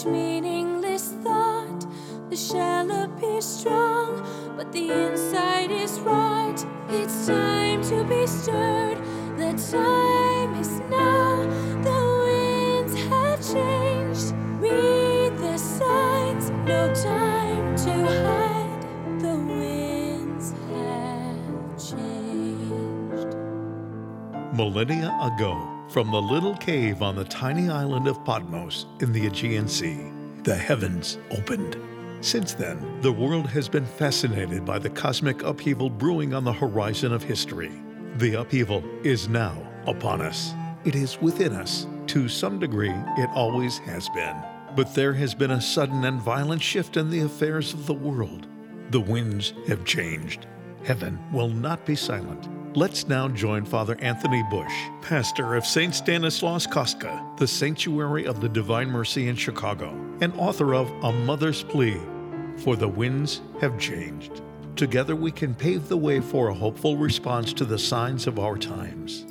much meaningless thought. The shell appears strong, but the inside is rot. It's time to be stirred. The time is now. The winds have changed. Read the signs. No time to hide. The winds have changed. Millennia ago, from the little cave on the tiny island of Patmos in the Aegean Sea, the heavens opened. Since then, the world has been fascinated by the cosmic upheaval brewing on the horizon of history. The upheaval is now upon us. It is within us. To some degree, it always has been. But there has been a sudden and violent shift in the affairs of the world. The winds have changed. Heaven will not be silent. Let's now join Father Anthony Bush, pastor of St. Stanislaus Kostka, the Sanctuary of the Divine Mercy in Chicago, and author of A Mother's Plea, For the Winds Have Changed. Together we can pave the way for a hopeful response to the signs of our times.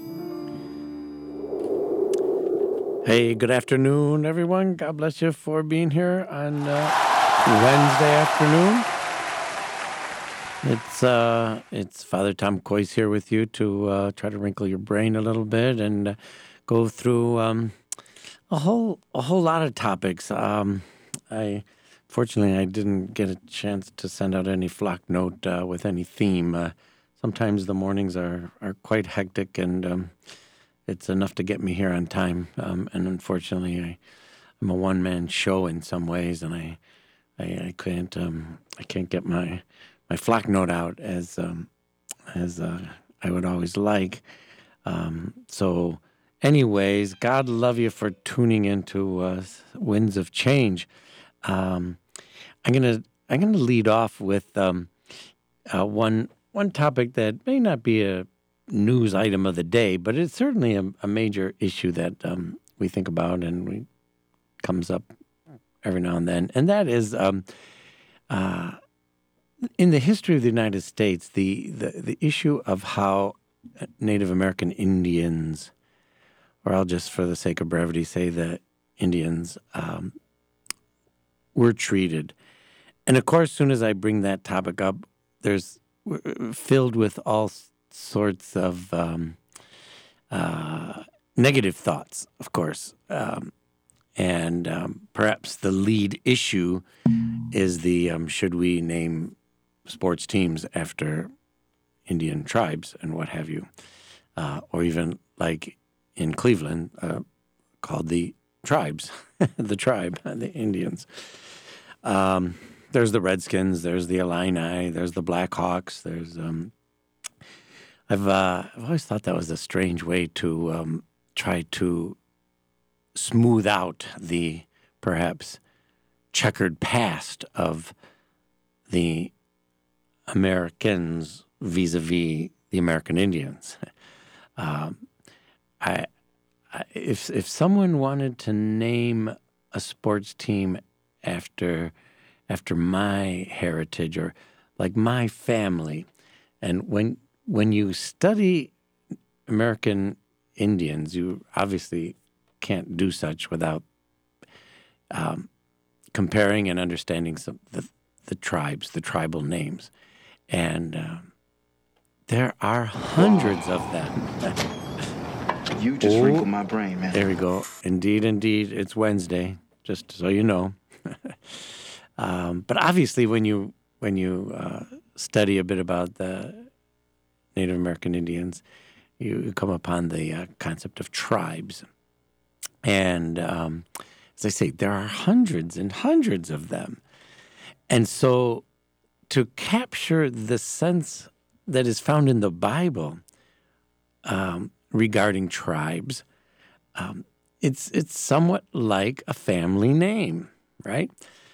Hey, good afternoon, everyone. God bless you for being here on Wednesday afternoon. It's Father Tom Kois here with you to try to wrinkle your brain a little bit and go through a whole lot of topics. Fortunately, I didn't get a chance to send out any flock note with any theme. Sometimes the mornings are quite hectic, and it's enough to get me here on time. And unfortunately, I'm a one-man show in some ways, and I can't get my flock note out as I would always like. So, anyways, God love you for tuning into Winds of Change. I'm gonna lead off with one topic that may not be a news item of the day, but it's certainly a major issue that we think about and comes up every now and then, and that is in the history of the United States, the issue of how Native American Indians, or I'll just for the sake of brevity say the Indians, were treated. And of course, as soon as I bring that topic up, there's filled with all sorts of negative thoughts, of course. And perhaps the lead issue is the should we name sports teams after Indian tribes and what have you, or even like in Cleveland, called the Tribes, the tribe, the Indians. There's the Redskins, there's the Illini, there's the Blackhawks. There's I've always thought that was a strange way to try to smooth out the perhaps checkered past of the Americans vis-a-vis the American Indians. If someone wanted to name a sports team after my heritage or like my family, and when you study American Indians, you obviously can't do such without comparing and understanding some the tribes, the tribal names. And there are hundreds of them. You just wrinkled my brain, man. There we go. Indeed, it's Wednesday, just so you know. But obviously, when you study a bit about the Native American Indians, you come upon the concept of tribes. And as I say, there are hundreds and hundreds of them. And so to capture the sense that is found in the Bible regarding tribes, it's somewhat like a family name, right?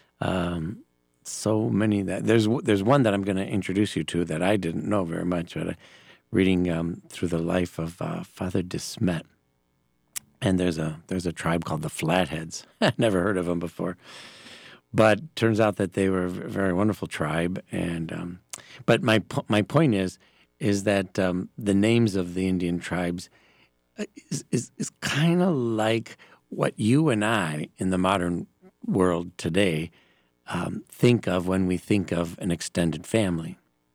So many that there's one that I'm going to introduce you to that I didn't know very much, but reading through the life of Father de Smet, and there's a tribe called the Flatheads. I never heard of them before, but turns out that they were a very wonderful tribe. And but my point is that the names of the Indian tribes is kind of like what you and I in the modern world today think of when we think of an extended family.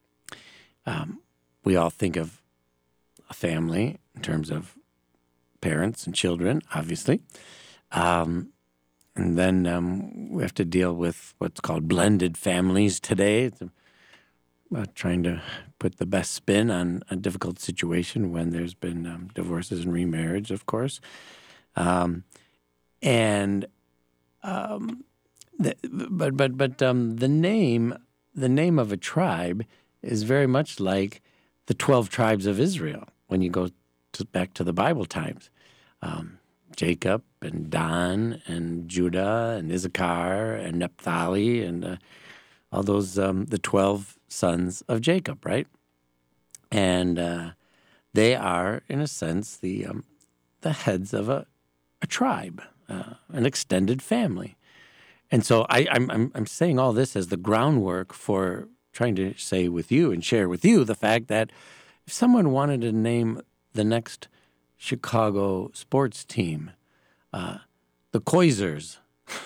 We all think of a family in terms of parents and children, obviously. And then we have to deal with what's called blended families today. It's trying to put the best spin on a difficult situation when there's been divorces and remarriage, of course. The name of a tribe is very much like the 12 tribes of Israel when you go back to the Bible times. Jacob and Dan and Judah and Issachar and Naphtali and all those, the 12 sons of Jacob, right? And they are, in a sense, the heads of a tribe, an extended family. And so I'm saying all this as the groundwork for trying to say with you and share with you the fact that if someone wanted to name the next Chicago sports team the Koizers,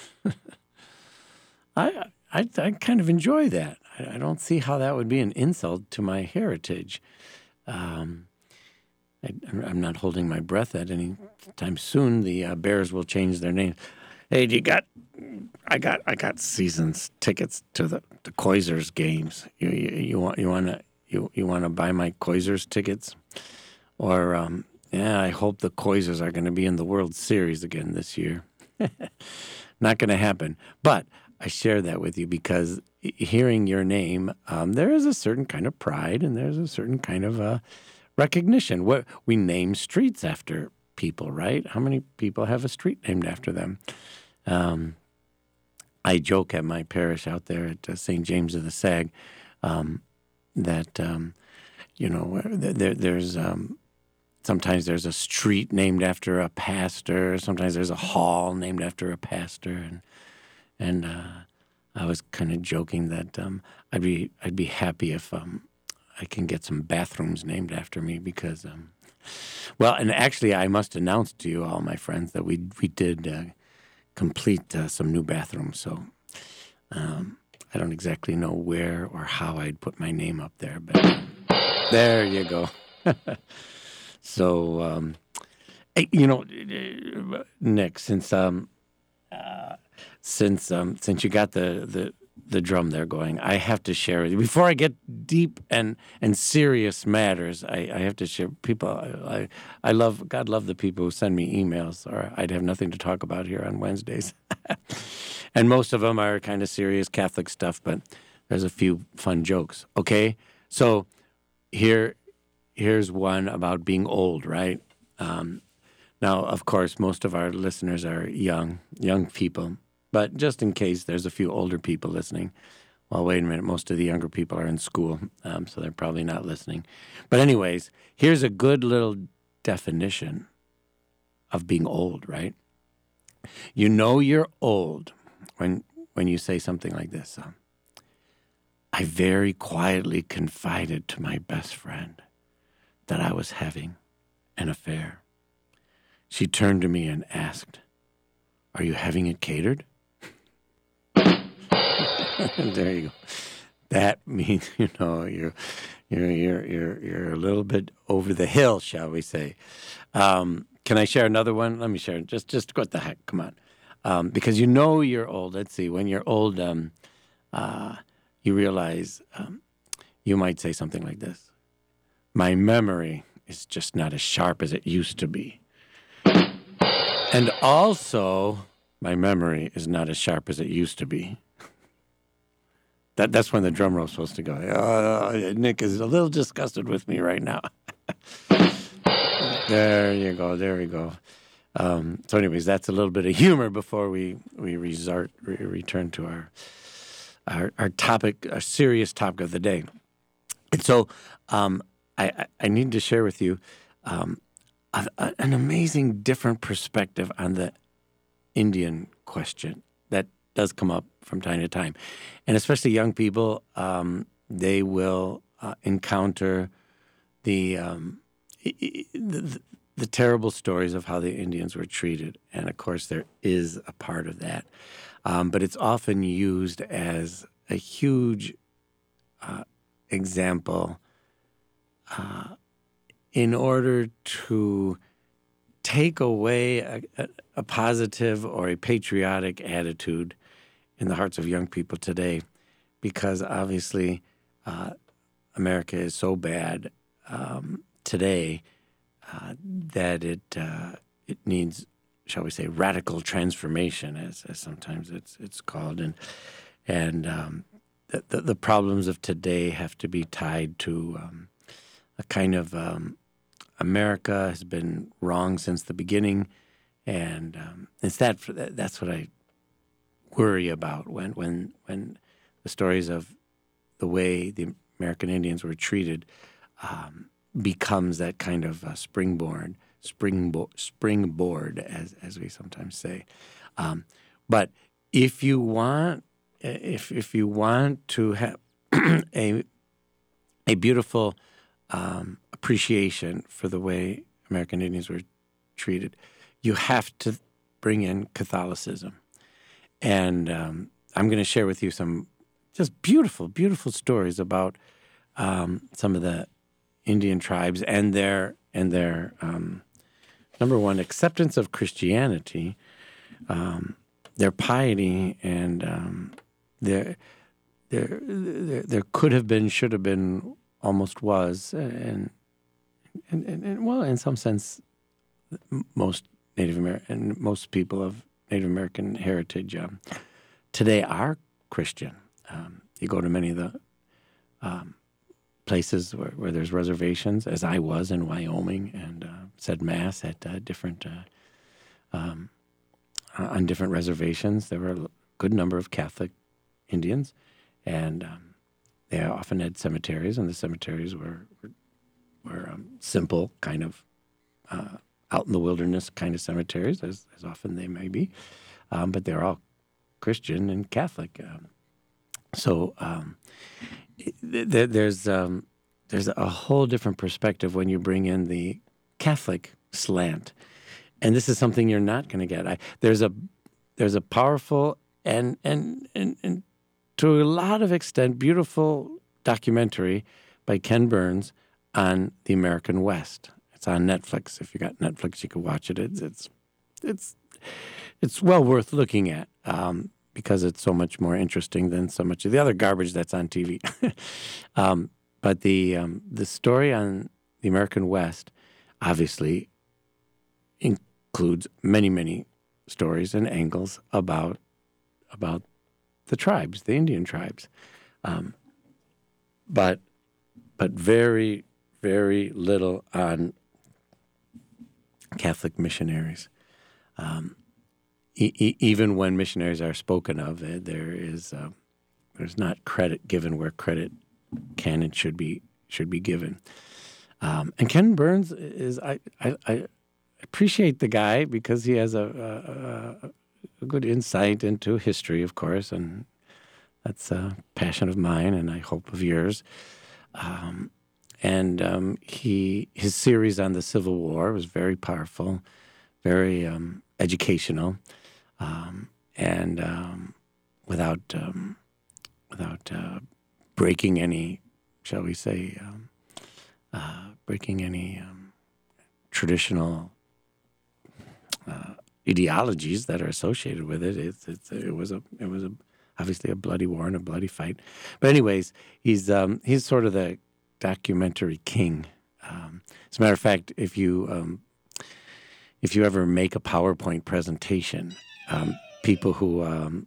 I kind of enjoy that. I don't see how that would be an insult to my heritage. I'm not holding my breath at any time soon. The Bears will change their name. Hey, I got seasons tickets to the Koizers games. You want to buy my Koizers tickets? Or I hope the Koizers are going to be in the World Series again this year. Not going to happen. But I share that with you because hearing your name, there is a certain kind of pride and there's a certain kind of recognition. We name streets after people, right? How many people have a street named after them? I joke at my parish out there at St. James of the Sag that, there's sometimes there's a street named after a pastor. Sometimes there's a hall named after a pastor. And I was kind of joking that I'd be happy if I can get some bathrooms named after me because, and actually I must announce to you all, my friends, that we did complete some new bathrooms. So I don't exactly know where or how I'd put my name up there, but there you go. So, Nick, since you got the drum there going, I have to share with you before I get deep and serious matters. I have to share. People, God love the people who send me emails, or I'd have nothing to talk about here on Wednesdays. And most of them are kind of serious Catholic stuff, but there's a few fun jokes. Okay, so here's one about being old, right? Now, of course, most of our listeners are young people. But just in case there's a few older people listening, well, wait a minute, most of the younger people are in school, so they're probably not listening. But anyways, here's a good little definition of being old, right? You know you're old when you say something like this. I very quietly confided to my best friend that I was having an affair. She turned to me and asked, "Are you having it catered?" There you go. That means you're a little bit over the hill, shall we say? Can I share another one? Let me share. Just what the heck? Come on, because you know you're old. Let's see. When you're old, you realize you might say something like this: "My memory is just not as sharp as it used to be," and also, my memory is not as sharp as it used to be. That's when the drum roll's supposed to go. Nick is a little disgusted with me right now. There you go. There we go. So anyways, that's a little bit of humor before we return to our topic, our serious topic of the day. And so I need to share with you an amazing different perspective on the Indian question that does come up from time to time. And especially young people, they will encounter the terrible stories of how the Indians were treated. And, of course, there is a part of that. But it's often used as a huge example in order to take away a positive or a patriotic attitude in the hearts of young people today, because obviously America is so bad today that it needs, shall we say, radical transformation, as sometimes it's called, and the problems of today have to be tied to a kind of America has been wrong since the beginning, and it's that's what I worry about when the stories of the way the American Indians were treated becomes that kind of springboard, as we sometimes say. But if you want to have a beautiful appreciation for the way American Indians were treated, you have to bring in Catholicism. And I'm going to share with you some just beautiful, beautiful stories about some of the Indian tribes and their number one, acceptance of Christianity, their piety, and there could have been, should have been, almost was, and well, in some sense, most Native American, most people of Native American heritage today are Christian. You go to many of the places where there's reservations, as I was in Wyoming, and said Mass at different on different reservations. There were a good number of Catholic Indians, and they often had cemeteries, and the cemeteries were simple, kind of out in the wilderness kind of cemeteries, as often they may be, but they're all Christian and Catholic. So there's a whole different perspective when you bring in the Catholic slant, and this is something you're not going to get. There's a powerful and to a lot of extent beautiful documentary by Ken Burns on the American West. It's on Netflix. If you got Netflix, you can watch it. It's well worth looking at because it's so much more interesting than so much of the other garbage that's on TV. But the story on the American West obviously includes many, many stories and angles about the tribes, the Indian tribes, but very, very little on Catholic missionaries. Even when missionaries are spoken of, there's not credit given where credit can and should be given. And Ken Burns is I appreciate the guy because he has a good insight into history, of course, and that's a passion of mine and I hope of yours. His series on the Civil War was very powerful, very educational, and without breaking any, shall we say, traditional ideologies that are associated with it. It was obviously a bloody war and a bloody fight. But anyways, he's sort of the documentary king. As a matter of fact, if you ever make a PowerPoint presentation, people who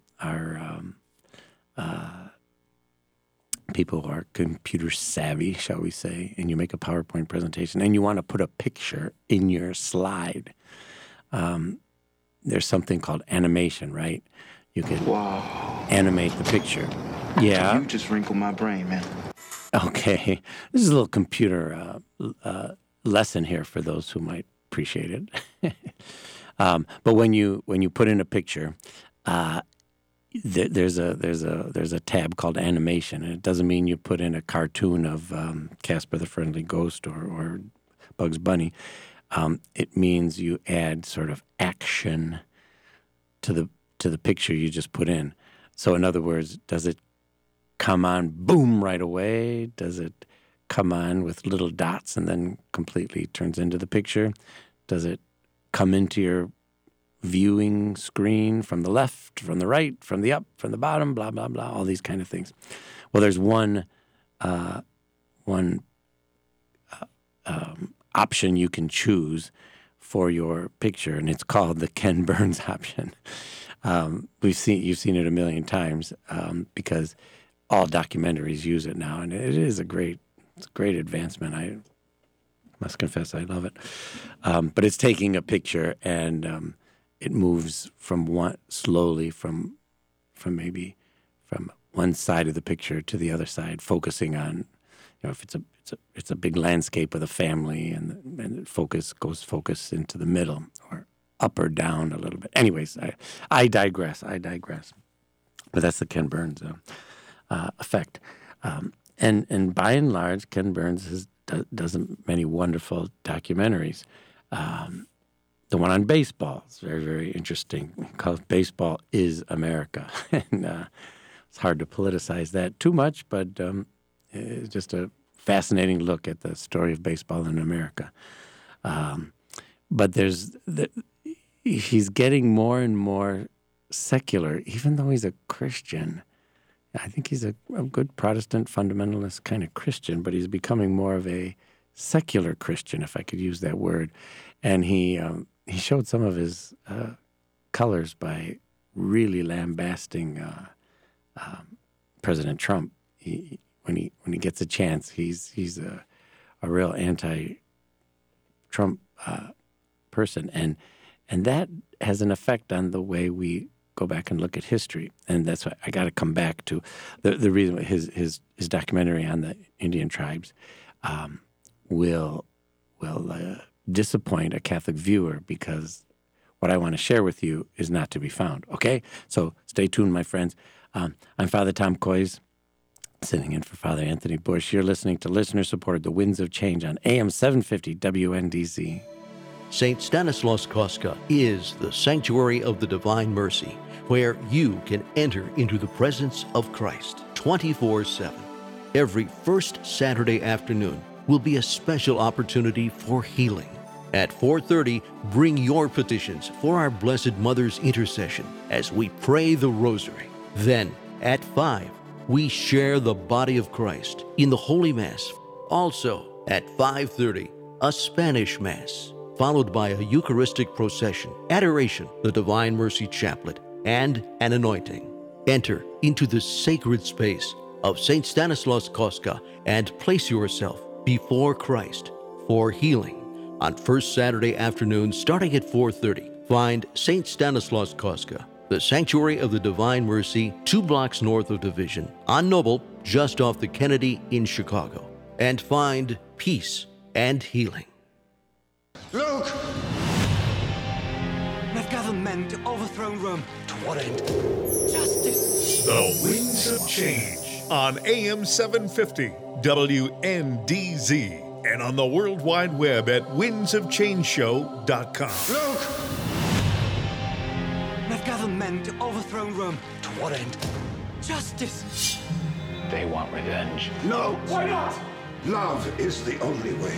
are computer savvy, shall we say, and you make a PowerPoint presentation and you want to put a picture in your slide, there's something called animation, right? You can animate the picture. Yeah. You just wrinkled my brain, man. Okay. This is a little computer lesson here for those who might appreciate it. But when you put in a picture, there's a tab called animation, and it doesn't mean you put in a cartoon of Casper the Friendly Ghost or Bugs Bunny. It means you add sort of action to to the picture you just put in. So in other words, does it come on boom right away? Does it come on with little dots and then completely turns into the picture? Does it come into your viewing screen from the left, from the right, from the up, from the bottom, blah, blah, blah, all these kind of things? Well, there's one option you can choose for your picture, and it's called the Ken Burns option. You've seen it a million times because all documentaries use it now, and it is a great advancement. I must confess I love it. But it's taking a picture and it moves slowly from one side of the picture to the other side, focusing on, if it's a big landscape with a family, and focus into the middle, or up or down a little bit. Anyways, I digress. But that's the Ken Burns effect. And by and large, Ken Burns does many wonderful documentaries. The one on baseball is very, very interesting, called Baseball is America. And it's hard to politicize that too much, but it's just a fascinating look at the story of baseball in America. But he's getting more and more secular, even though he's a Christian. I think he's a good Protestant fundamentalist kind of Christian, but he's becoming more of a secular Christian, if I could use that word. And he showed some of his colors by really lambasting President Trump. When he gets a chance, he's a real anti-Trump person, and that has an effect on the way we go back and look at history. And that's why I got to come back to the reason his documentary on the Indian tribes will disappoint a Catholic viewer, because what I want to share with you is not to be found. Okay? So stay tuned, my friends. I'm Father Tom Koys, sitting in for Father Anthony Bush. You're listening to listener-supported The Winds of Change on AM 750 WNDZ. St. Stanislaus Kostka is the sanctuary of the Divine Mercy, where you can enter into the presence of Christ 24/7. Every first Saturday afternoon will be a special opportunity for healing. At 4:30, bring your petitions for our Blessed Mother's intercession as we pray the Rosary. Then, at 5, we share the body of Christ in the Holy Mass. Also, at 5:30, a Spanish Mass, followed by a Eucharistic procession, adoration, the Divine Mercy Chaplet, and an anointing. Enter into the sacred space of St. Stanislaus Kostka and place yourself before Christ for healing. On first Saturday afternoon, starting at 4:30, find St. Stanislaus Kostka, the Sanctuary of the Divine Mercy, 2 blocks north of Division, on Noble, just off the Kennedy in Chicago, and find peace and healing. Look! They've gathered men to overthrow Rome. To what end? Justice! The Winds of Change on AM 750 WNDZ and on the World Wide Web at windsofchangeshow.com. Look! They've gathered men to overthrow Rome. To what end? Justice! They want revenge. No! Why not? Love is the only way.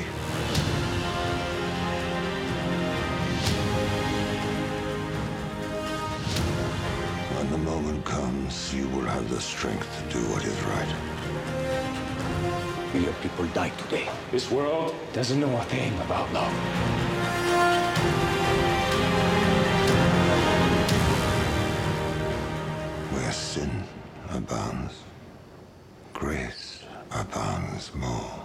When the moment comes, you will have the strength to do what is right. Your people died today. This world doesn't know a thing about love. Where sin abounds, grace abounds more.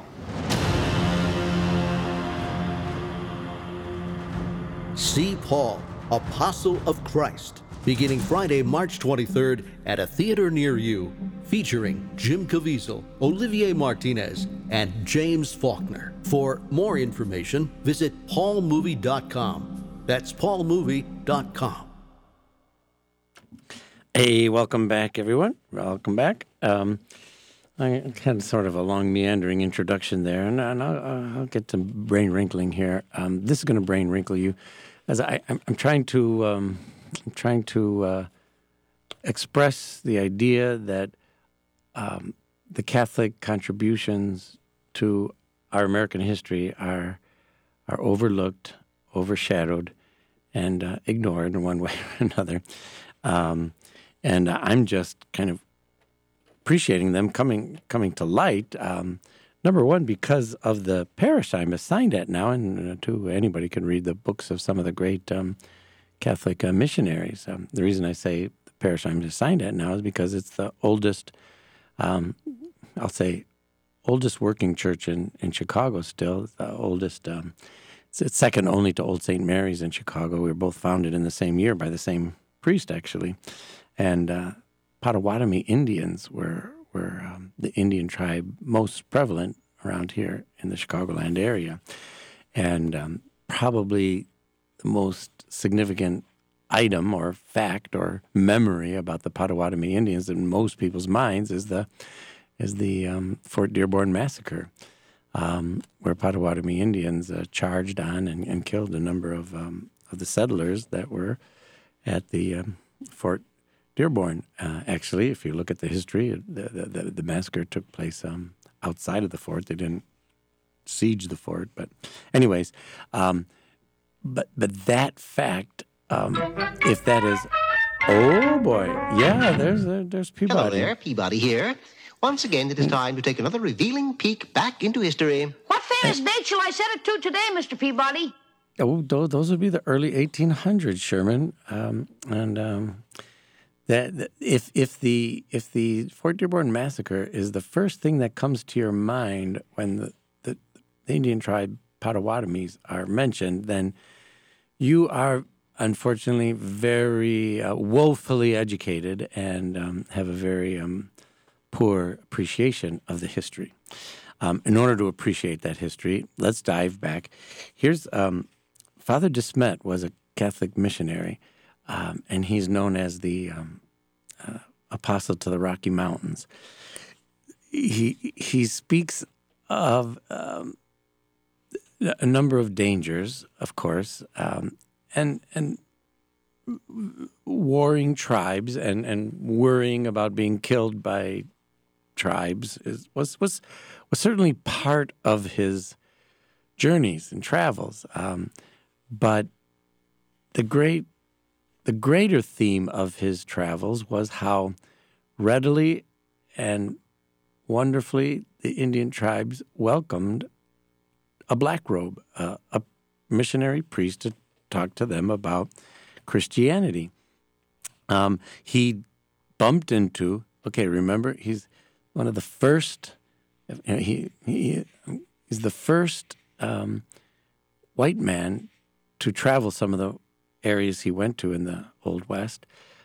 See Paul, Apostle of Christ, beginning Friday, March 23rd at a theater near you, featuring Jim Caviezel, Olivier Martinez, and James Faulkner. For more information, visit paulmovie.com. That's paulmovie.com. Hey, welcome back, everyone. Welcome back. I had sort of a long, meandering introduction there, and I'll get to brain wrinkling here. This is going to brain wrinkle you, as I'm trying to express the idea that the Catholic contributions to our American history are overlooked, overshadowed, and ignored in one way or another. And I'm just kind of appreciating them coming to light. Number one, because of the parish I'm assigned at now, and anybody can read the books of some of the great Catholic missionaries. The reason I say the parish I'm assigned at now is because it's the oldest, oldest working church in Chicago still. It's the oldest, it's second only to Old St. Mary's in Chicago. We were both founded in the same year by the same priest, actually. And Potawatomi Indians were the Indian tribe most prevalent around here in the Chicagoland area. And probably the most significant item or fact or memory about the Potawatomi Indians in most people's minds is the Fort Dearborn Massacre, where Potawatomi Indians charged on and killed a number of the settlers that were at the Fort Dearborn. Actually, if you look at the history, the massacre took place outside of the fort. They didn't siege the fort, but anyways, but that fact, if that is, oh boy, yeah, there's Peabody. Hello there, Peabody here. Once again, it is time to take another revealing peek back into history. What famous date shall I set it to today, Mr. Peabody? Oh, those would be the early 1800s, Sherman, that if the Fort Dearborn Massacre is the first thing that comes to your mind when the Indian tribe Potawatomis are mentioned, then you are unfortunately very woefully educated and have a very poor appreciation of the history. In order to appreciate that history, let's dive back. Here's Father De Smet was a Catholic missionary, and he's known as the Apostle to the Rocky Mountains. He speaks of a number of dangers, of course, and warring tribes and worrying about being killed by tribes was certainly part of his journeys and travels. But the greater theme of his travels was how readily and wonderfully the Indian tribes welcomed a black robe, a missionary priest to talk to them about Christianity. He bumped into, remember, he's one of the first, he's the first white man to travel some of the areas he went to in the Old West.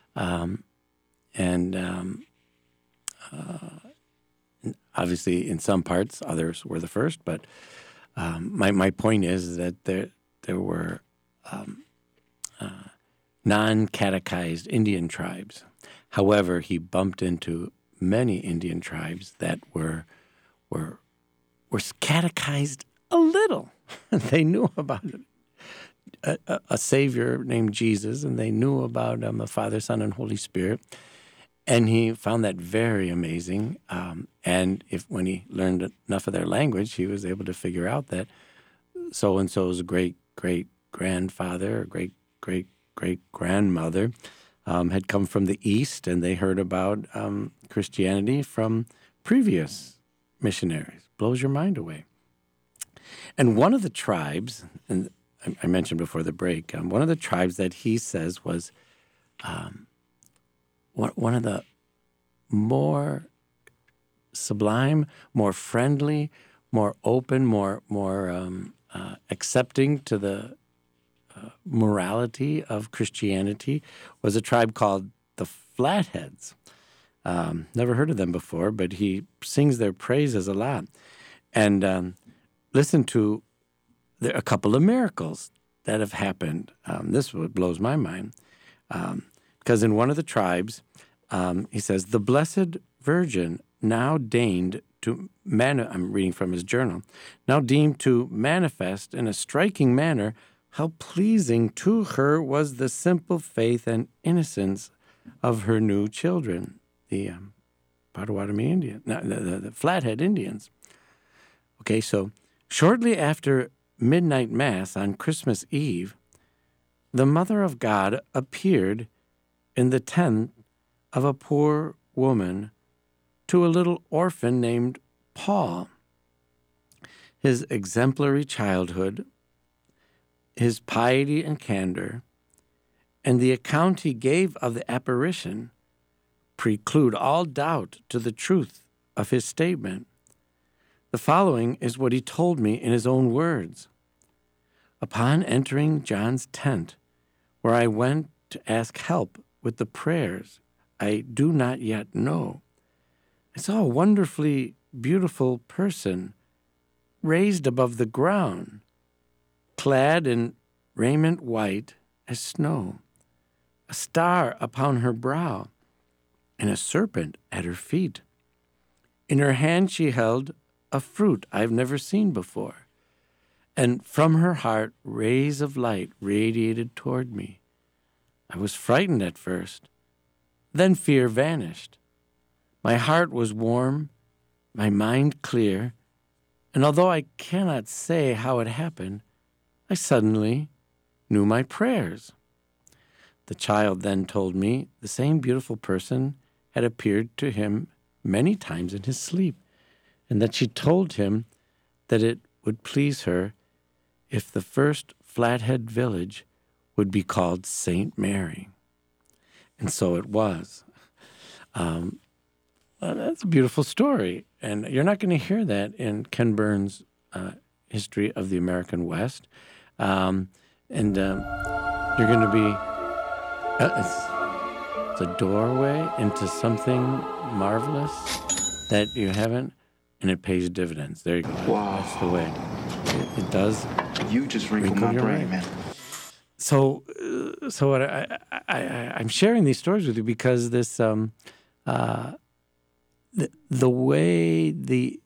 Obviously in some parts, others were the first, but my point is that there were non-catechized Indian tribes. However, he bumped into many Indian tribes that were catechized a little. They knew about a Savior named Jesus, and they knew about the Father, Son, and Holy Spirit. And he found that very amazing. And when he learned enough of their language, he was able to figure out that so-and-so's great-great-grandfather or great-great-great-grandmother had come from the East, and they heard about Christianity from previous missionaries. Blows your mind away. And one of the tribes, and I mentioned before the break, one of the tribes that he says was one of the more sublime, more friendly, more open, more accepting to the morality of Christianity was a tribe called the Flatheads. Never heard of them before, but he sings their praises a lot. And listen to a couple of miracles that have happened. This blows my mind. Because in one of the tribes, he says, the Blessed Virgin now deigned to I'm reading from his journal, now deemed to manifest in a striking manner how pleasing to her was the simple faith and innocence of her new children, the Potawatomi Indian, the Flathead Indians. Okay, so shortly after midnight mass on Christmas Eve, the Mother of God appeared in the tent of a poor woman to a little orphan named Paul. His exemplary childhood, his piety and candor, and the account he gave of the apparition preclude all doubt to the truth of his statement. The following is what he told me in his own words. Upon entering John's tent, where I went to ask help with the prayers I do not yet know, I saw a wonderfully beautiful person raised above the ground, clad in raiment white as snow, a star upon her brow, and a serpent at her feet. In her hand she held a fruit I've never seen before, and from her heart rays of light radiated toward me. I was frightened at first, then fear vanished. My heart was warm, my mind clear, and although I cannot say how it happened, I suddenly knew my prayers. The child then told me the same beautiful person had appeared to him many times in his sleep, and that she told him that it would please her if the first Flathead village would be called St. Mary. And so it was. That's a beautiful story, and you're not going to hear that in Ken Burns' History of the American West. You're going to be... it's a doorway into something marvelous that you haven't, and it pays dividends. There you go. Wow. That's the way. It does. You just wrinkled my brain, man. So what I'm sharing these stories with you because this the way the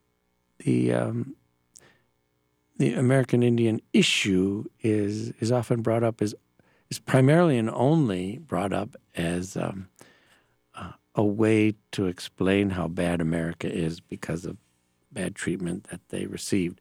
American Indian issue is often brought up is primarily and only brought up as a way to explain how bad America is because of bad treatment that they received.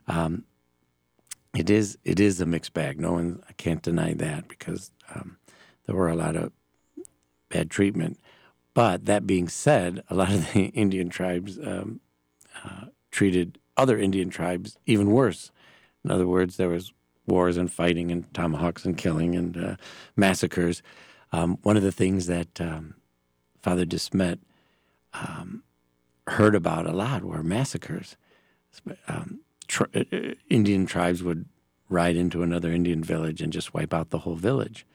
It is a mixed bag. I can't deny that because there were a lot of bad treatment. But that being said, a lot of the Indian tribes treated other Indian tribes even worse. In other words, there was wars and fighting and tomahawks and killing and massacres. One of the things that Father DeSmet heard about a lot were massacres. Indian tribes would ride into another Indian village and just wipe out the whole village.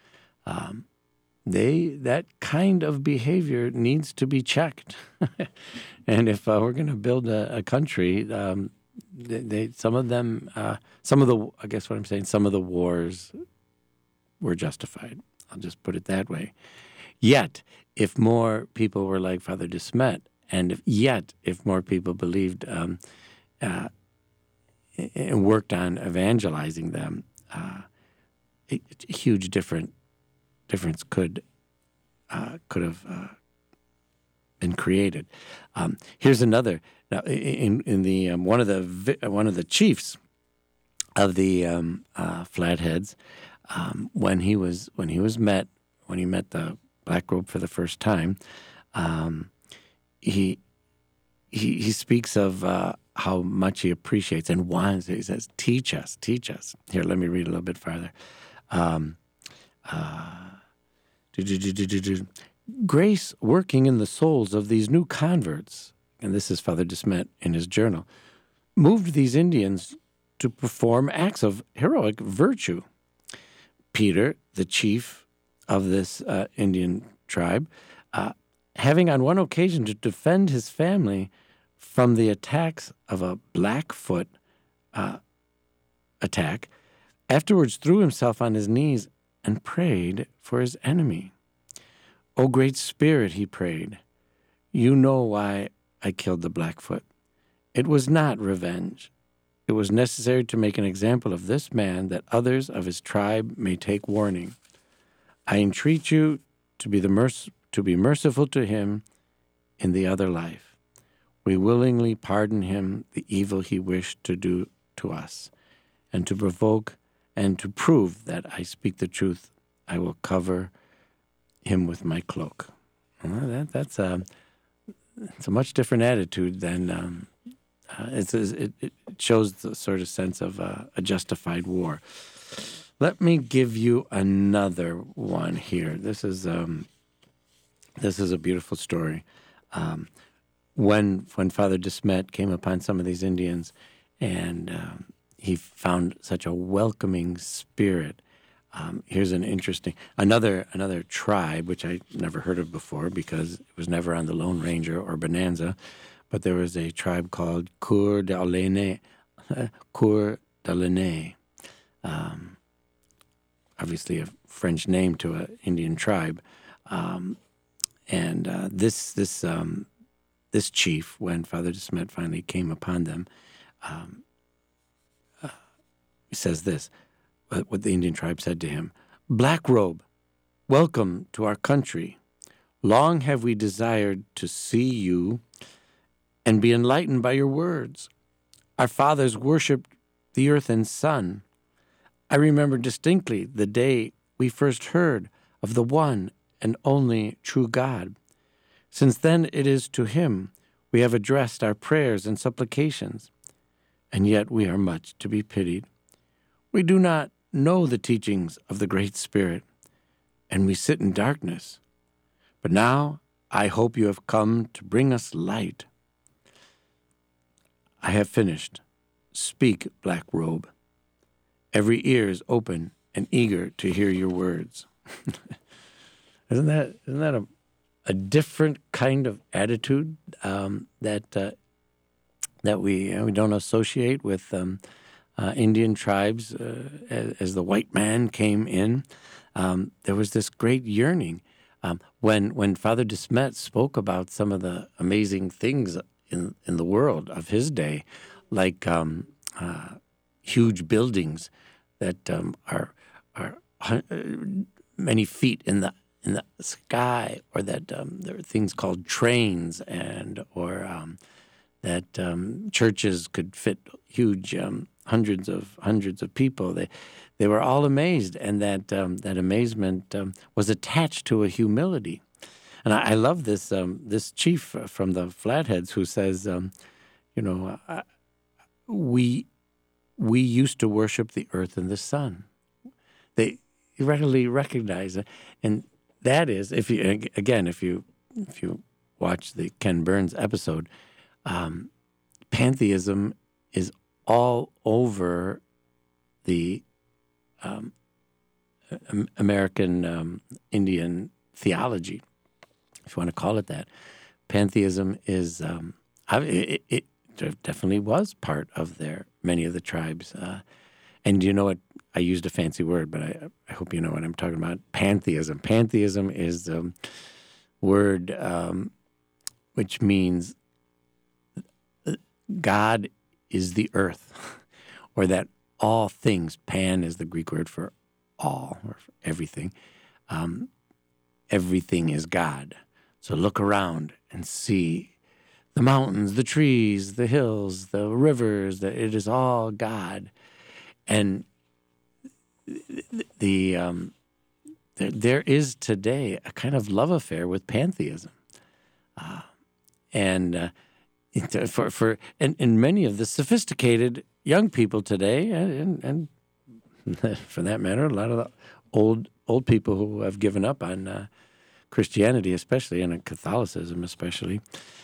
That kind of behavior needs to be checked. And if we're going to build a country, some of the wars were justified. I'll just put it that way. Yet, if more people were like Father DeSmet, and if more people believed and worked on evangelizing them, a huge difference could have been created. Here's another. Now, in the one of the chiefs of the Flatheads, when he met the Black Robe for the first time, he speaks of how much he appreciates and wants. He says, "Teach us." Here, let me read a little bit farther. Grace working in the souls of these new converts, and this is Father DeSmet in his journal, moved these Indians to perform acts of heroic virtue. Peter, the chief of this Indian tribe, having on one occasion to defend his family from the attacks of a Blackfoot attack, afterwards threw himself on his knees and prayed for his enemy. "O Great Spirit," he prayed, "you know why I killed the Blackfoot. It was not revenge. It was necessary to make an example of this man that others of his tribe may take warning. I entreat you to be to be merciful to him in the other life. We willingly pardon him the evil he wished to do to us, and to provoke and to prove that I speak the truth, I will cover him with my cloak. Well, it's a much different attitude than it shows the sort of sense of a justified war. Let me give you another one here. This is a beautiful story. When Father De Smet came upon some of these Indians, and he found such a welcoming spirit. Here's another tribe, which I never heard of before because it was never on the Lone Ranger or Bonanza, but there was a tribe called Coeur d'Alene. Obviously a French name to an Indian tribe. This chief, when Father De Smet finally came upon them, he says this, what the Indian tribe said to him: "Black Robe, welcome to our country. Long have we desired to see you and be enlightened by your words. Our fathers worshipped the earth and sun. I remember distinctly the day we first heard of the one and only true God. Since then it is to him we have addressed our prayers and supplications, and yet we are much to be pitied. We do not know the teachings of the Great Spirit, and we sit in darkness. But now I hope you have come to bring us light. I have finished. Speak, Black Robe. Every ear is open and eager to hear your words." Isn't that a different kind of attitude that we don't associate with Indian tribes as the white man came in? There was this great yearning. When Father De Smet spoke about some of the amazing things in the world of his day, like huge buildings that are many feet in the sky, or that there are things called trains, or that churches could fit huge hundreds of people. They were all amazed, and that amazement was attached to a humility. And I love this chief from the Flatheads who says, we used to worship the earth and the sun. They readily recognize it, and that is, if you watch the Ken Burns episode, pantheism is all over the American Indian theology, if you want to call it that. Pantheism is it definitely was part of many of the tribes. And you know what? I used a fancy word, but I hope you know what I'm talking about. Pantheism. Pantheism is a word which means God is the earth, or that all things, pan is the Greek word for all, or for everything. Everything is God. So look around and see the mountains, the trees, the hills, the rivers, it is all God. And there is today a kind of love affair with pantheism. And many of the sophisticated young people today, and for that matter, a lot of the old people who have given up on Christianity, especially, and Catholicism, especially,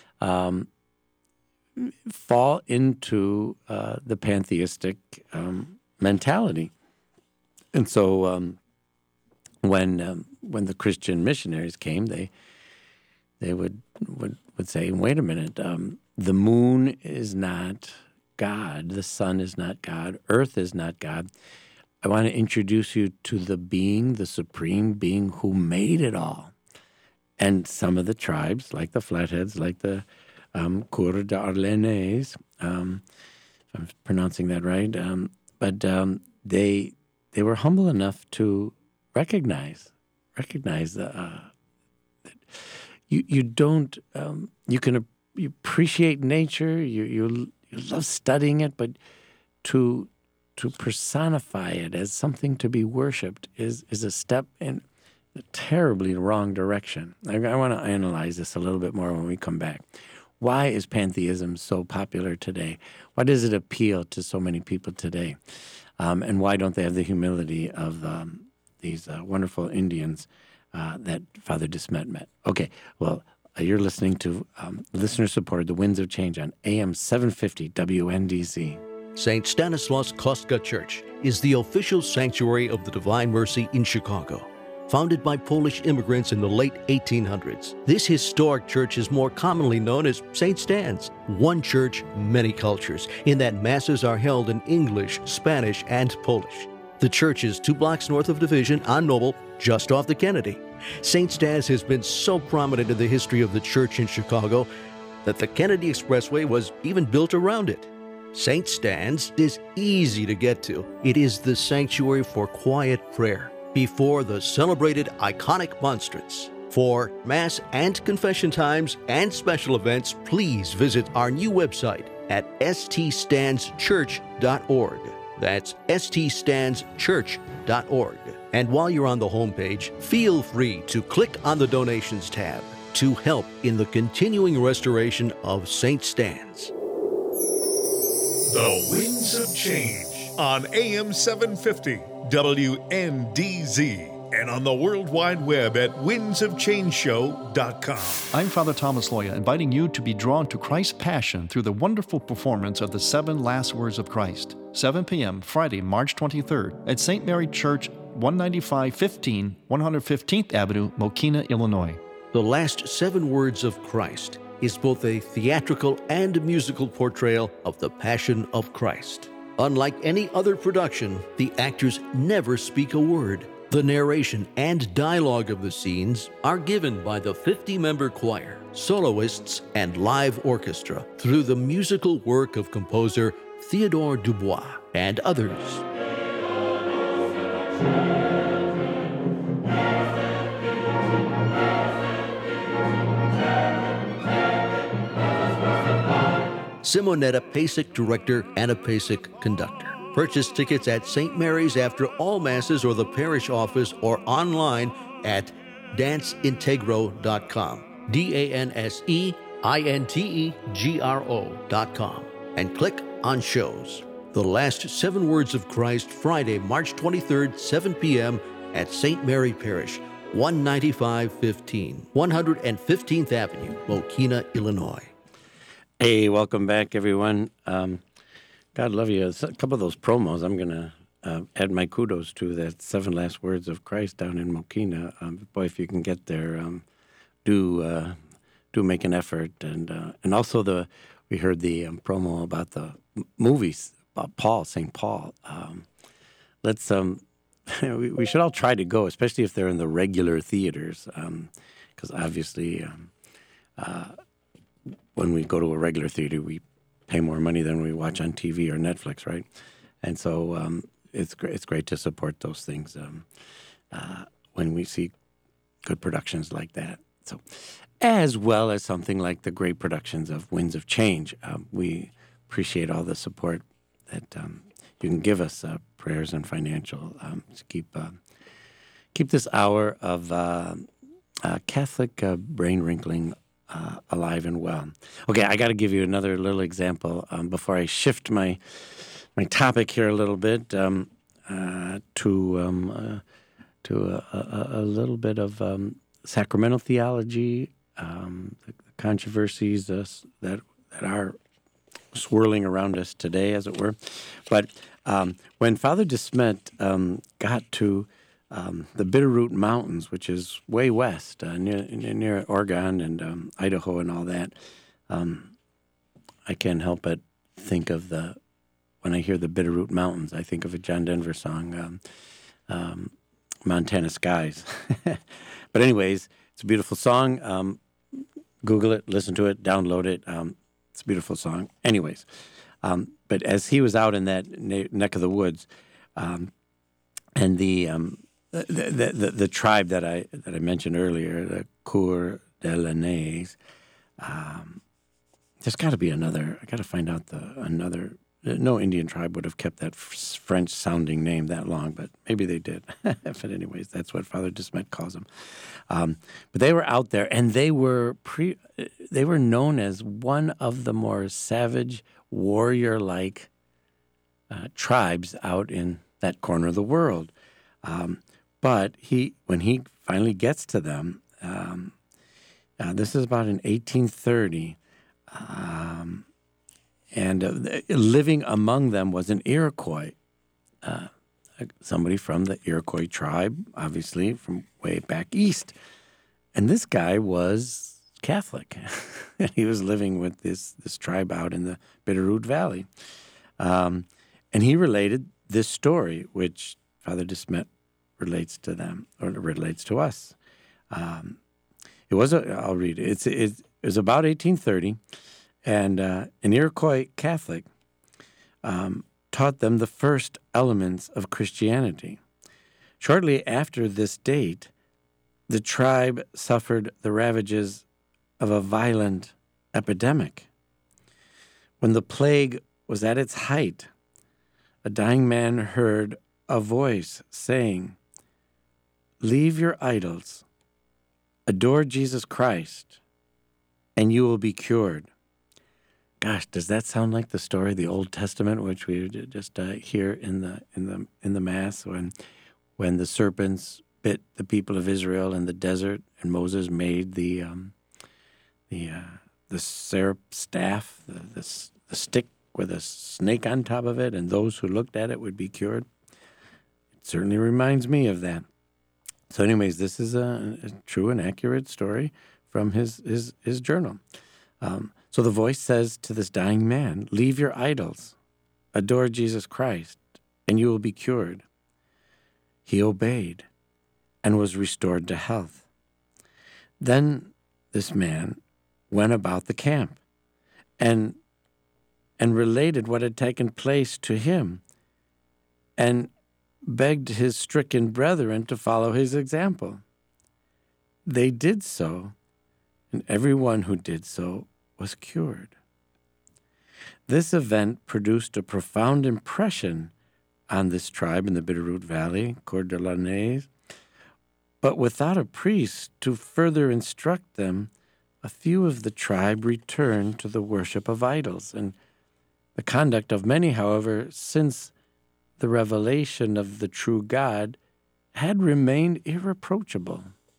fall into the pantheistic mentality. And so, when the Christian missionaries came, they would say, "Wait a minute, the moon is not God, the sun is not God, earth is not God. I want to introduce you to the being, the supreme being who made it all." And some of the tribes, like the Flatheads, like the Coeur d'Arlenaise, if I'm pronouncing that right, but they were humble enough to recognize that you don't you can you appreciate nature, you love studying it, but to personify it as something to be worshipped is a step in a terribly wrong direction. I want to analyze this a little bit more when we come back. Why is pantheism so popular today? Why does it appeal to so many people today? And why don't they have the humility of these wonderful Indians that Father De Smet met? Okay, well, you're listening to listener-supported The Winds of Change on AM 750 WNDZ. St. Stanislaus Kostka Church is the official sanctuary of the Divine Mercy in Chicago. Founded by Polish immigrants in the late 1800s, this historic church is more commonly known as St. Stan's. One church, many cultures, in that masses are held in English, Spanish, and Polish. The church is 2 blocks north of Division on Noble, just off the Kennedy. St. Stan's has been so prominent in the history of the church in Chicago that the Kennedy Expressway was even built around it. St. Stan's is easy to get to. It is the sanctuary for quiet prayer before the celebrated iconic monstrance. For Mass and confession times and special events, please visit our new website at ststandschurch.org. That's ststandschurch.org. And while you're on the homepage, feel free to click on the Donations tab to help in the continuing restoration of St. Stan's. The Winds of Change on AM 750 WNDZ and on the World Wide Web at windsofchangeshow.com. I'm Father Thomas Loya, inviting you to be drawn to Christ's Passion through the wonderful performance of the 7 Last Words of Christ, 7 p.m. Friday, March 23rd at St. Mary Church, 19515 115th Avenue, Mokina, Illinois. The last 7 words of Christ is both a theatrical and musical portrayal of the Passion of Christ. Unlike any other production, the actors never speak a word. The narration and dialogue of the scenes are given by the 50-member choir, soloists, and live orchestra through the musical work of composer Theodore Dubois and others. Simonetta Pasek, director, Anna Pasek, conductor. Purchase tickets at St. Mary's after all Masses or the parish office or online at danceintegro.com. DANSEINTEGRO.com. And click on shows. The Last 7 Words of Christ, Friday, March 23rd, 7 p.m. at St. Mary Parish, 19515, 115th Avenue, Mokina, Illinois. Hey, welcome back, everyone. God love you. A couple of those promos, I'm going to add my kudos to that 7 Last Words of Christ down in Mokina. Boy, if you can get there, do make an effort. And also we heard the promo about the movies about St. Paul. Let's we should all try to go, especially if they're in the regular theaters, because obviously. When we go to a regular theater, we pay more money than we watch on TV or Netflix, right? And so it's great to support those things when we see good productions like that. So, as well as something like the great productions of Winds of Change, we appreciate all the support that you can give us, prayers and financial, to keep this hour of Catholic brain wrinkling alive and well. Okay, I got to give you another little example before I shift my topic here a little bit to a little bit of sacramental theology, the controversies that are swirling around us today, as it were. But when Father De Smet got to the Bitterroot Mountains, which is way west, near Oregon and Idaho and all that, I can't help but think of when I hear the Bitterroot Mountains, I think of a John Denver song, Montana Skies. But anyways, it's a beautiful song. Google it, listen to it, download it. It's a beautiful song. Anyways, but as he was out in that neck of the woods, and the tribe that I mentioned earlier, the Kur de Lanais. There's got to be another. I got to find out another. No Indian tribe would have kept that French-sounding name that long, but maybe they did. But anyways, that's what Father de Smet calls them. But they were out there, and they were known as one of the more savage, warrior-like tribes out in that corner of the world. But when he finally gets to them, this is about in 1830. And living among them was an Iroquois, somebody from the Iroquois tribe, obviously from way back east. And this guy was Catholic. He was living with this tribe out in the Bitterroot Valley. And he related this story, which Father de Smet relates to them, or relates to us. I'll read it. It was about 1830. And an Iroquois Catholic taught them the first elements of Christianity. Shortly after this date, the tribe suffered the ravages of a violent epidemic. When the plague was at its height, a dying man heard a voice saying, "Leave your idols, adore Jesus Christ, and you will be cured." Gosh, does that sound like the story of the Old Testament, which we just hear in the Mass when the serpents bit the people of Israel in the desert, and Moses made the syrup staff, the stick with a snake on top of it, and those who looked at it would be cured? It certainly reminds me of that. So, anyways, this is a true and accurate story from his journal. So the voice says to this dying man, "Leave your idols, adore Jesus Christ, and you will be cured." He obeyed and was restored to health. Then this man went about the camp and related what had taken place to him and begged his stricken brethren to follow his example. They did so, and everyone who did so was cured. This event produced a profound impression on this tribe in the Bitterroot Valley, Coeur de Lanais, but without a priest to further instruct them, a few of the tribe returned to the worship of idols, and the conduct of many, however, since the revelation of the true God had remained irreproachable.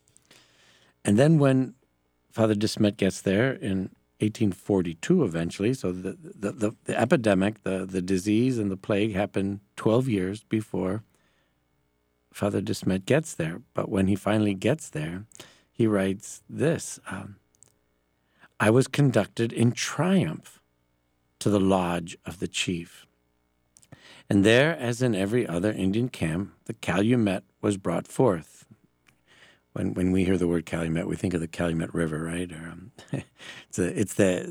And then when Father de Smet gets there in 1842 eventually, so the epidemic, the disease and the plague happened 12 years before Father de Smet gets there. But when he finally gets there, he writes this, "I was conducted in triumph to the lodge of the chief. And there, as in every other Indian camp, the calumet was brought forth." When we hear the word Calumet, we think of the Calumet River, right? Or it's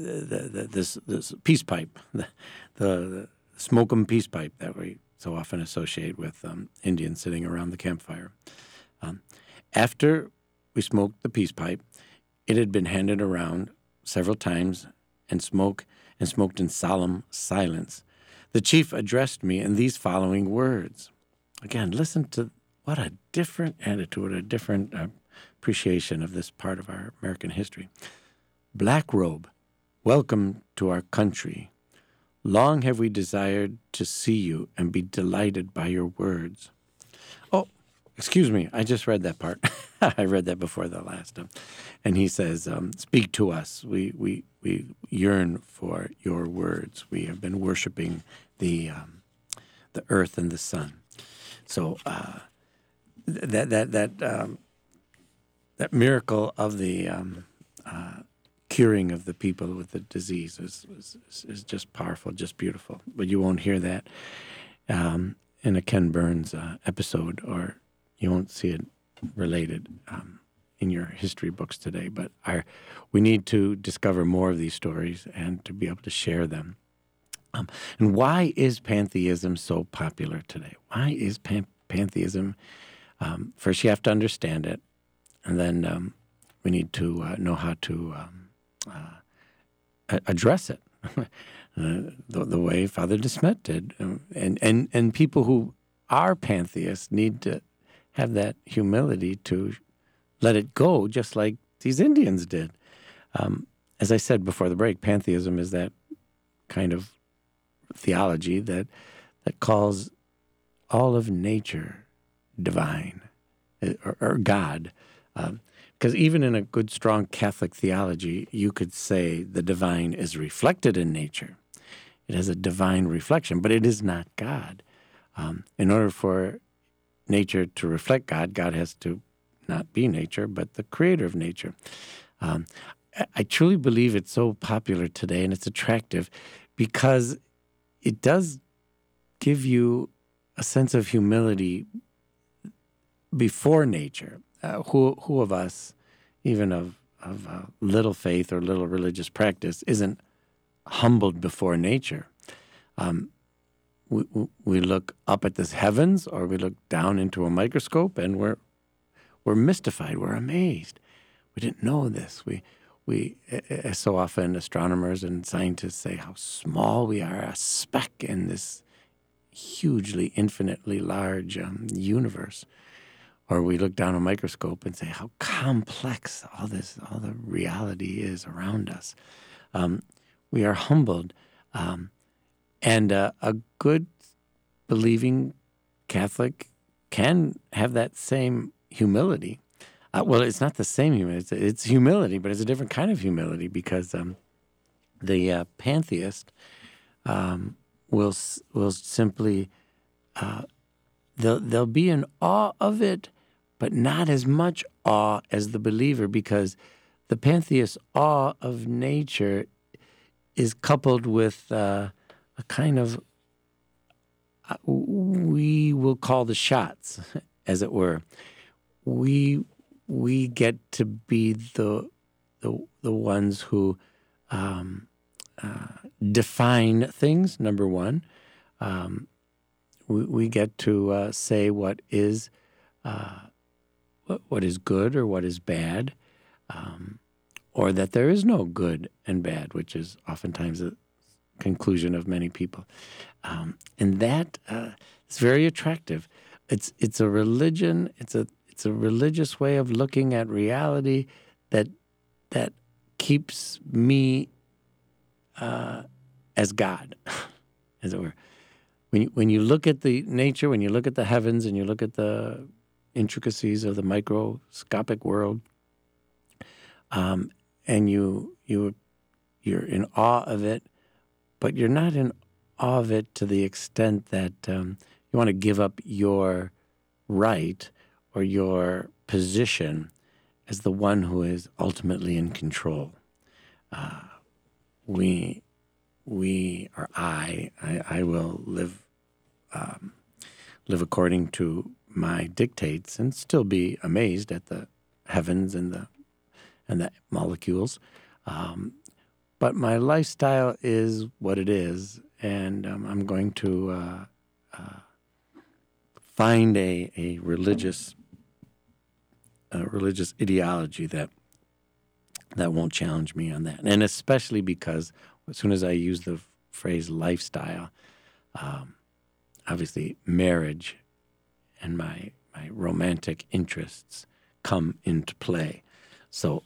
this peace pipe, the smoke-'em peace pipe that we so often associate with Indians sitting around the campfire. After we smoked the peace pipe, it had been handed around several times and smoked in solemn silence. The chief addressed me in these following words. Again, listen to what a different attitude, a different appreciation of this part of our American history. "Black Robe, welcome to our country. Long have we desired to see you and be delighted by your words." Oh, excuse me, I just read that part. I read that before the last. And he says, "Speak to us. We yearn for your words. We have been worshiping the earth and the sun." So that miracle of the curing of the people with the disease is just powerful, just beautiful. But you won't hear that in a Ken Burns episode, or you won't see it related in your history books today. But we need to discover more of these stories and to be able to share them. And why is pantheism so popular today? Why is pantheism? First, you have to understand it, and then need to know how to address it the way Father de Smet did. And people who are pantheists need to have that humility to let it go, just like these Indians did. As I said before the break, pantheism is that kind of theology that calls all of nature divine or God. Because even in a good, strong Catholic theology, you could say the divine is reflected in nature. It has a divine reflection, but it is not God. In order for nature to reflect God, God has to not be nature, but the creator of nature. I truly believe it's so popular today, and it's attractive because it does give you a sense of humility before nature. Who of us, even of little faith or little religious practice, isn't humbled before nature? We look up at the heavens, or we look down into a microscope, and we're mystified. We're amazed. We didn't know this. We so often astronomers and scientists say how small we are, a speck in this hugely, infinitely large universe. Or we look down a microscope and say how complex all the reality is around us. We are humbled. And a good believing Catholic can have that same humility. Well, it's not the same humility. It's humility, but it's a different kind of humility because the pantheist will simply they'll be in awe of it, but not as much awe as the believer, because the pantheist's awe of nature is coupled with a kind of we will call the shots, as it were. We get to be the ones who define things. Number one, we get to say what is good or what is bad, or that there is no good and bad, which is oftentimes a conclusion of many people, and that is very attractive. It's a religion. It's a religious way of looking at reality that keeps me as God, as it were. When you look at the nature, when you look at the heavens, and you look at the intricacies of the microscopic world, and you're in awe of it, but you're not in awe of it to the extent that you want to give up your right or your position as the one who is ultimately in control. I will live according to my dictates and still be amazed at the heavens and the molecules. But my lifestyle is what it is, and I'm going to find a religious ideology that won't challenge me on that. And especially because as soon as I use the phrase lifestyle, obviously marriage and my romantic interests come into play. So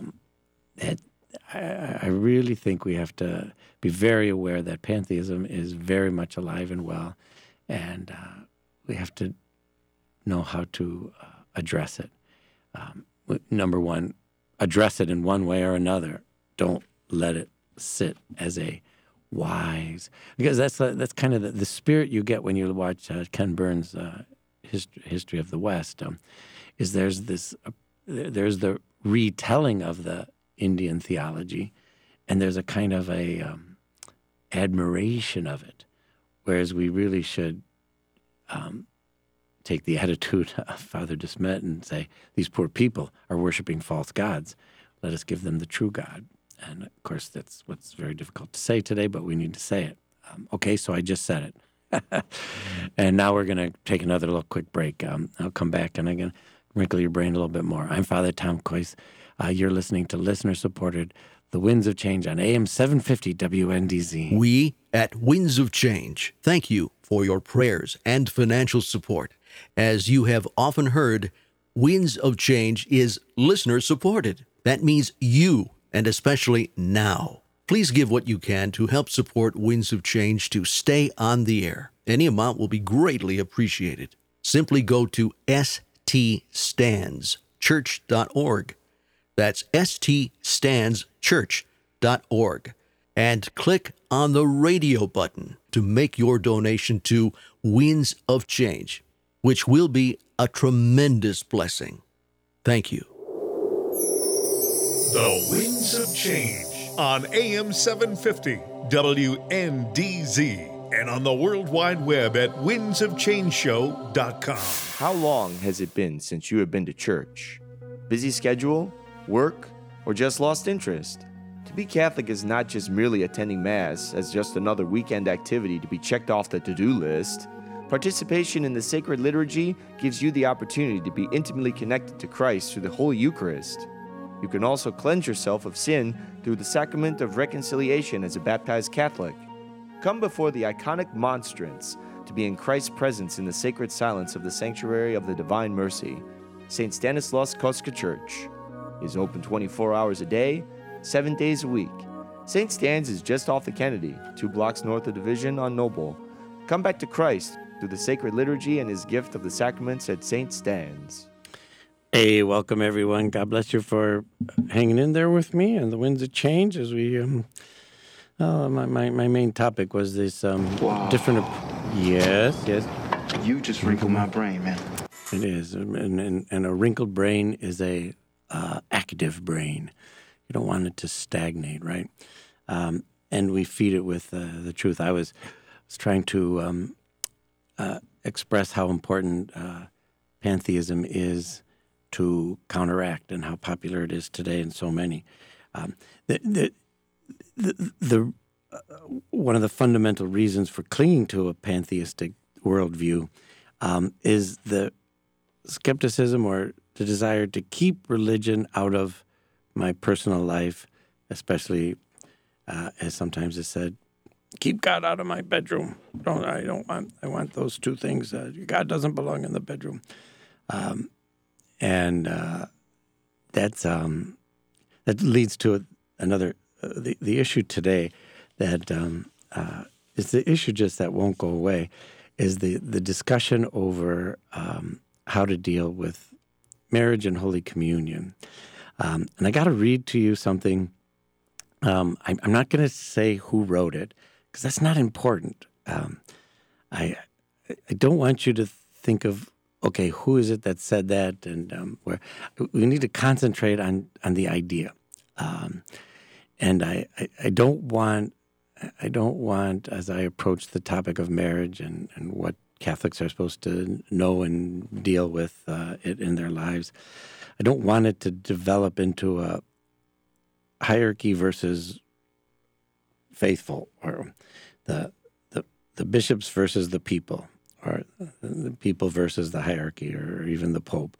I really think we have to be very aware that pantheism is very much alive and well, and we have to know how to address it. Number one, address it in one way or another. Don't let it sit as a wise, because that's kind of the spirit you get when you watch Ken Burns' History of the West. Is there's the retelling of the Indian theology, and there's a kind of a admiration of it, whereas we really should take the attitude of Father de Smet and say, these poor people are worshiping false gods. Let us give them the true God. And, of course, that's what's very difficult to say today, but we need to say it. Okay, so I just said it. And now we're going to take another little quick break. I'll come back and I'm going to wrinkle your brain a little bit more. I'm Father Tom Kois. You're listening to listener-supported The Winds of Change on AM 750 WNDZ. We at Winds of Change thank you for your prayers and financial support. As you have often heard, Winds of Change is listener-supported. That means you, and especially now. Please give what you can to help support Winds of Change to stay on the air. Any amount will be greatly appreciated. Simply go to ststandschurch.org. That's ststandschurch.org. And click on the radio button to make your donation to Winds of Change, which will be a tremendous blessing. Thank you. The Winds of Change on AM 750 WNDZ and on the World Wide Web at windsofchangeshow.com. How long has it been since you have been to church? Busy schedule, work, or just lost interest? To be Catholic is not just merely attending Mass as just another weekend activity to be checked off the to-do list. Participation in the sacred liturgy gives you the opportunity to be intimately connected to Christ through the Holy Eucharist. You can also cleanse yourself of sin through the sacrament of reconciliation as a baptized Catholic. Come before the iconic monstrance to be in Christ's presence in the sacred silence of the Sanctuary of the Divine Mercy. St. Stanislaus Kostka Church is open 24 hours a day, 7 days a week. St. Stan's is just off the Kennedy, 2 blocks north of Division on Noble. Come back to Christ through the sacred liturgy and his gift of the sacraments at St. Stan's. Hey, welcome everyone. God bless you for hanging in there with me and the Winds of Change as we. My main topic was this different. Yes. You just wrinkled my brain, man. It is, and a wrinkled brain is a active brain. You don't want it to stagnate, right? And we feed it with the truth. I was trying to express how important pantheism is to counteract and how popular it is today in so many. One of the fundamental reasons for clinging to a pantheistic worldview is the skepticism or the desire to keep religion out of my personal life, especially as sometimes it's said, keep God out of my bedroom. I want those two things. God doesn't belong in the bedroom. That leads to another the issue today that is the issue just that won't go away is the discussion over how to deal with marriage and Holy Communion. And I got to read to you something. I'm not going to say who wrote it because that's not important. I don't want you to think of, okay, who is it that said that, and where we need to concentrate on the idea. And I don't want, as I approach the topic of marriage and what Catholics are supposed to know and deal with it in their lives, I don't want it to develop into a hierarchy versus faithful, or the bishops versus the people, or the people versus the hierarchy, or even the Pope.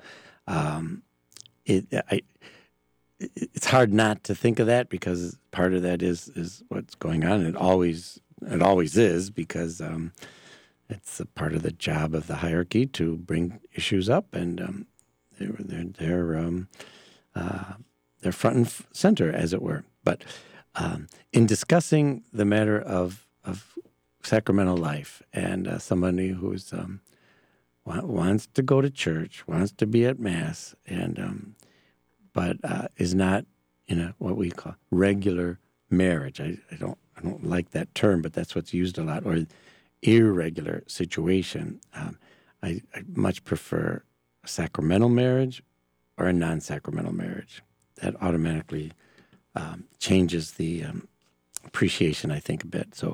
It's hard not to think of that because part of that is what's going on. It always is because it's a part of the job of the hierarchy to bring issues up, and they're front and center, as it were. But in discussing the matter of sacramental life and somebody who's wants to go to church, wants to be at Mass, and but is not in what we call regular marriage. I don't like that term, but that's what's used a lot, or irregular situation. I much prefer a sacramental marriage or a non-sacramental marriage. That automatically changes the appreciation, I think, a bit. So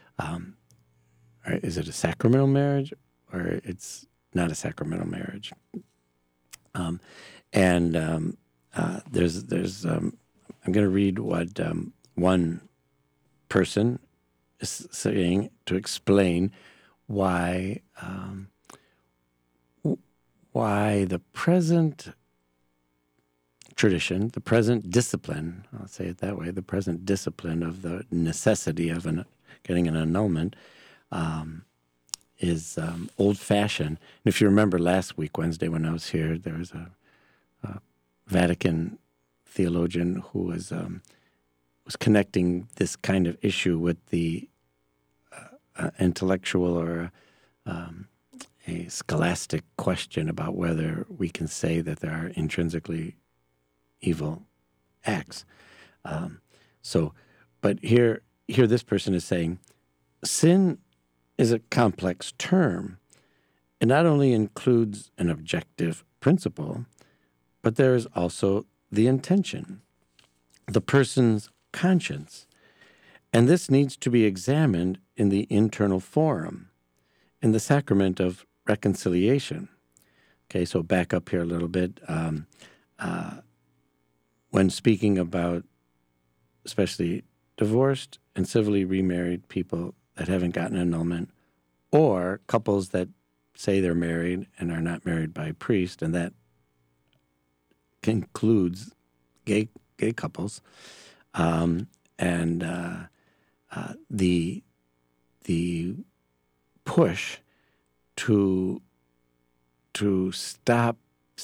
is it a sacramental marriage or it's not a sacramental marriage? There's I'm going to read what one person is saying to explain why the present tradition, the present discipline, I'll say it that way, the present discipline of the necessity of getting an annulment is old-fashioned. And if you remember last week, Wednesday, when I was here, there was a Vatican theologian who was connecting this kind of issue with the intellectual or a scholastic question about whether we can say that there are intrinsically evil acts. But here this person is saying, sin is a complex term. It not only includes an objective principle, but there is also the intention, the person's conscience. And this needs to be examined in the internal forum, in the sacrament of reconciliation. Okay, so back up here a little bit. When speaking about especially divorced and civilly remarried people that haven't gotten annulment, or couples that say they're married and are not married by a priest, and that includes gay couples, the push to stop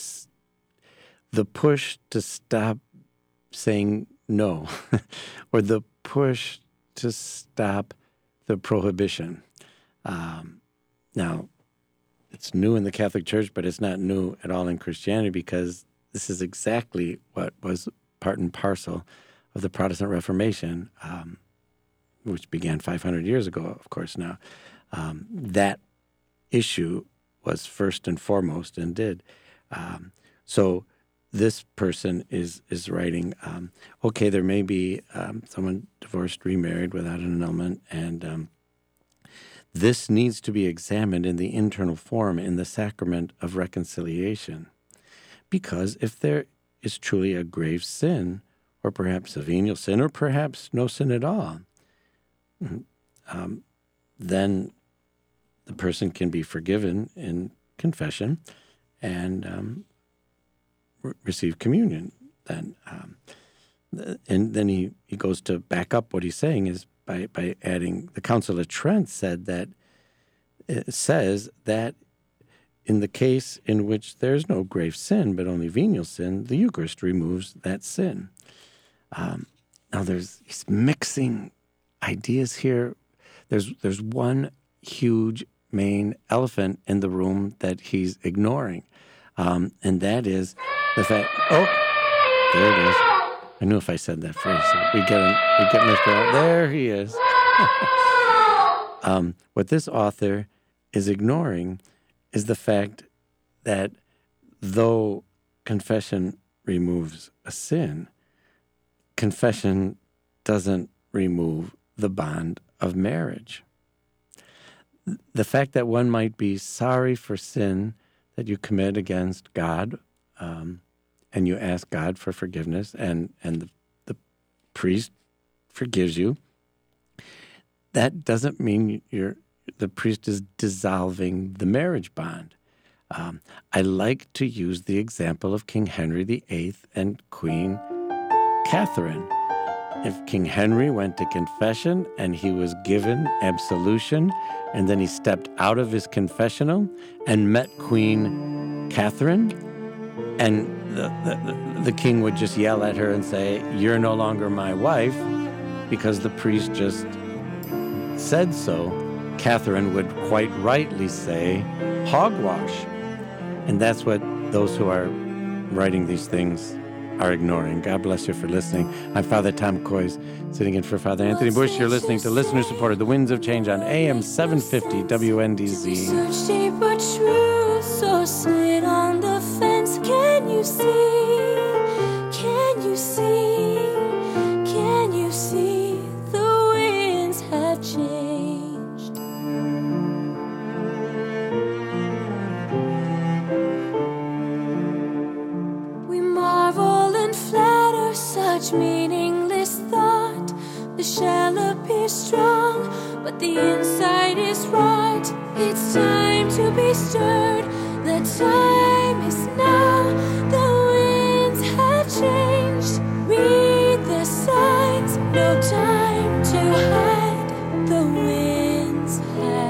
saying no, or the push to stop the prohibition. Now, it's new in the Catholic Church, but it's not new at all in Christianity, because this is exactly what was part and parcel of the Protestant Reformation, which began 500 years ago, of course, now. That issue was first and foremost and did. So this person is writing, okay, there may be someone divorced, remarried without an annulment, and this needs to be examined in the internal form in the sacrament of reconciliation. Because if there is truly a grave sin, or perhaps a venial sin, or perhaps no sin at all, then the person can be forgiven in confession and receive communion. Then, and then he goes to back up what he's saying is by adding, the Council of Trent said that it says that in the case in which there's no grave sin but only venial sin, the Eucharist removes that sin. Now he's mixing ideas here. There's one huge main elephant in the room that he's ignoring, and that is the fact. Oh, there it is. I knew if I said that phrase, we get Mr. Out. There he is. What this author is ignoring is the fact that though confession removes a sin, confession doesn't remove the bond of marriage. The fact that one might be sorry for sin that you commit against God, and you ask God for forgiveness, and the priest forgives you, that doesn't mean the priest is dissolving the marriage bond. I like to use the example of King Henry VIII and Queen Catherine. If King Henry went to confession and he was given absolution, and then he stepped out of his confessional and met Queen Catherine, and the king would just yell at her and say, "You're no longer my wife," because the priest just said so, Catherine would quite rightly say, "Hogwash." And that's what those who are writing these things are ignoring. God bless you for listening. I'm Father Tom Coys, sitting in for Father Anthony Bush. You're listening to listener-supported The Winds of Change on AM 750 WNDZ. Search deeper truth, so sit on the fence. Can you see? Can you see? Can you see? The winds have changed. We marvel and flatter such meaningless thought. The shell appears strong, but the inside is right. It's time to be stirred. The time is now. The winds have changed. winds have